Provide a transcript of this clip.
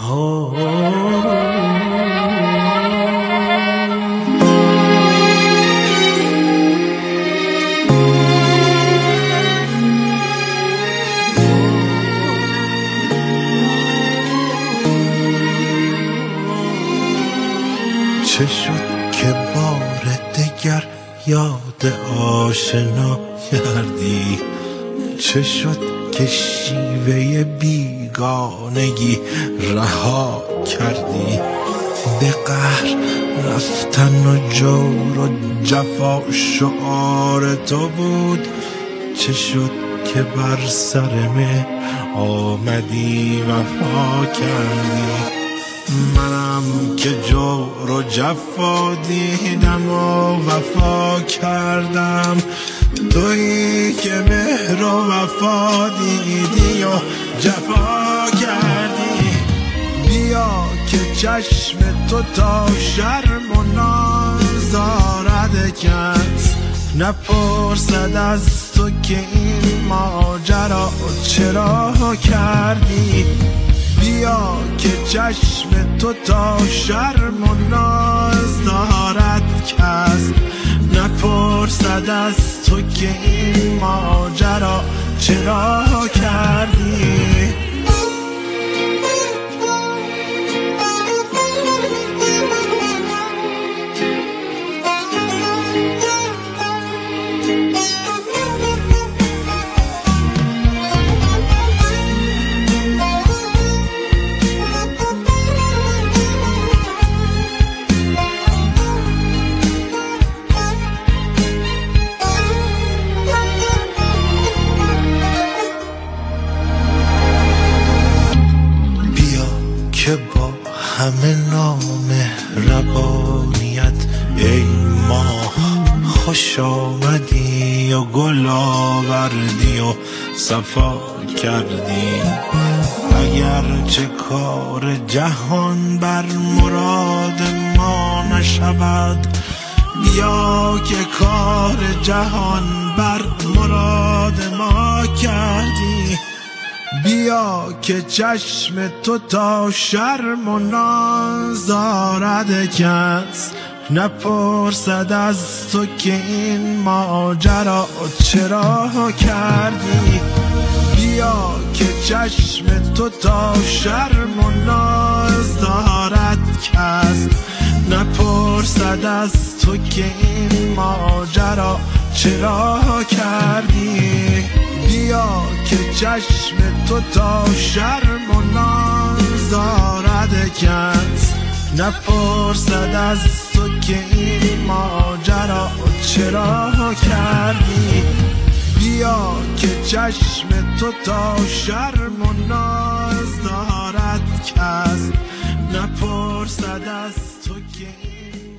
چه شد که بار دگر یاد آشنا کردی؟ چه شد که شیوه بیگانگی رها کردی؟ به قهر رفتن و جور و جفا شعار تو بود. چه شد که بر سر مهر آمدی وفا کردی؟ منم که جور و جفا دیدم و وفا کردم، تویی که مهر و وفا دیدی و جفا کردی. بیا که چشم تو تا شرم و ناز دارد کس، نپرسد از تو که این ماجرا چرا کردی. بیا که چشم تو تا شرم و ناز دارد کس، نپرسد از تو که این ماجرا چرا کردی. که با همه نامهربانیت ای ماه خوش آمدی و گل آوردی و صفا کردی. اگر چه کار جهان بر مراد ما نشود، بیا که کار جهان بر مراد ما کردی. بیا که چشم تو تا شرم و ناز دارد کس، نپرسد از تو که این ماجرا چرا کردی. بیا که چشم تو تا شرم و ناز دارد کس، نپرسد از تو که این ماجرا چرا کردی. بیا که چشم تو تا شرم و ناز دارد کس، نپرسد از تو که این ماجرا چرا کردی. بیا که چشم تو تا شرم و ناز دارد کس، نپرسد از تو که این